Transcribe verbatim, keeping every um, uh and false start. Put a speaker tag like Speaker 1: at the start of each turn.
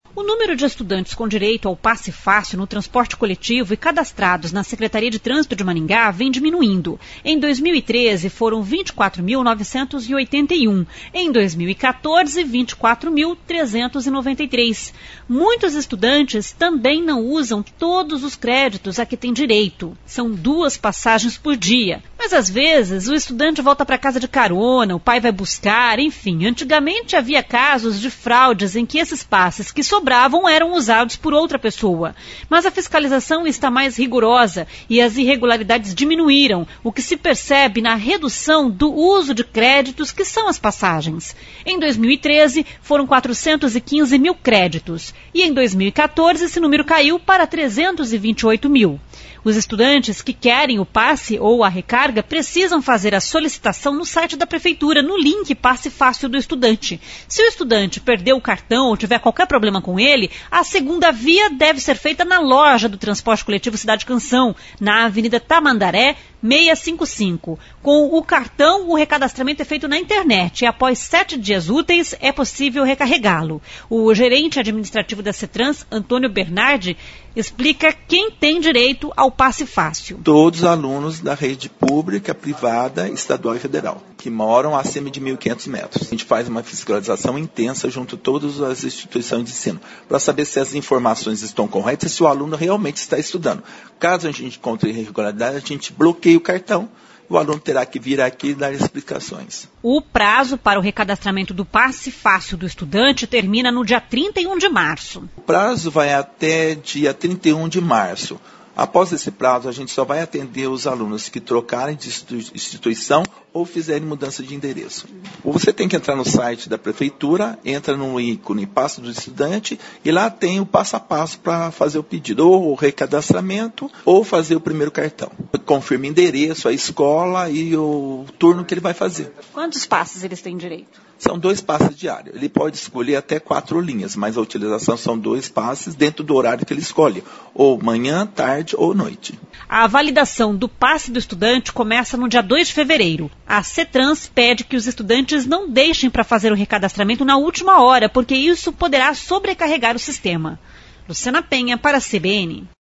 Speaker 1: O número de estudantes com direito ao passe fácil no transporte coletivo e cadastrados na Secretaria de Trânsito de Maringá vem diminuindo. Em dois mil e treze, foram vinte e quatro mil novecentos e oitenta e um. Em dois mil e quatorze, vinte e quatro mil trezentos e noventa e três. Muitos estudantes também não usam todos os créditos a que têm direito. São duas passagens por dia. Mas, às vezes, o estudante volta para casa de carona, o pai vai buscar, enfim. Antigamente havia casos de fraudes em que esses passes que sobravam eram usados por outra pessoa. Mas a fiscalização está mais rigorosa e as irregularidades diminuíram, o que se percebe na redução do uso de créditos que são as passagens. Em dois mil e treze, foram quatrocentos e quinze mil créditos e em dois mil e quatorze esse número caiu para trezentos e vinte e oito mil. Os estudantes que querem o passe ou a recarga precisam fazer a solicitação no site da Prefeitura, no link Passe Fácil do Estudante. Se o estudante perdeu o cartão ou tiver qualquer problema com ele, a segunda via deve ser feita na loja do Transporte Coletivo Cidade Canção, na Avenida Tamandaré, seiscentos e cinquenta e cinco. Com o cartão, o recadastramento é feito na internet e após sete dias úteis é possível recarregá-lo. O gerente administrativo da CETRANS, Antônio Bernardi, explica quem tem direito ao passe fácil.
Speaker 2: Todos os alunos da rede pública, privada, estadual e federal, que moram acima de mil e quinhentos metros. A gente faz uma fiscalização intensa junto a todas as instituições de ensino, para saber se as informações estão corretas e se o aluno realmente está estudando. Caso a gente encontre irregularidade, a gente bloqueia o cartão. O aluno terá que vir aqui e dar explicações.
Speaker 1: O prazo para o recadastramento do passe fácil do estudante termina no dia trinta e um de março.
Speaker 2: O prazo vai até dia trinta e um de março. Após esse prazo, a gente só vai atender os alunos que trocarem de instituição ou fizerem mudança de endereço. Ou você tem que entrar no site da Prefeitura, entra no ícone Passe do Estudante e lá tem o passo a passo para fazer o pedido, ou o recadastramento, ou fazer o primeiro cartão. Confirma endereço, a escola e o turno que ele vai fazer.
Speaker 1: Quantos passes eles têm direito?
Speaker 2: São dois passes diários. Ele pode escolher até quatro linhas, mas a utilização são dois passes dentro do horário que ele escolhe, ou manhã, tarde ou noite.
Speaker 1: A validação do passe do estudante começa no dia dois de fevereiro. A CETRANS pede que os estudantes não deixem para fazer o recadastramento na última hora, porque isso poderá sobrecarregar o sistema. Luciana Penha para a C B N.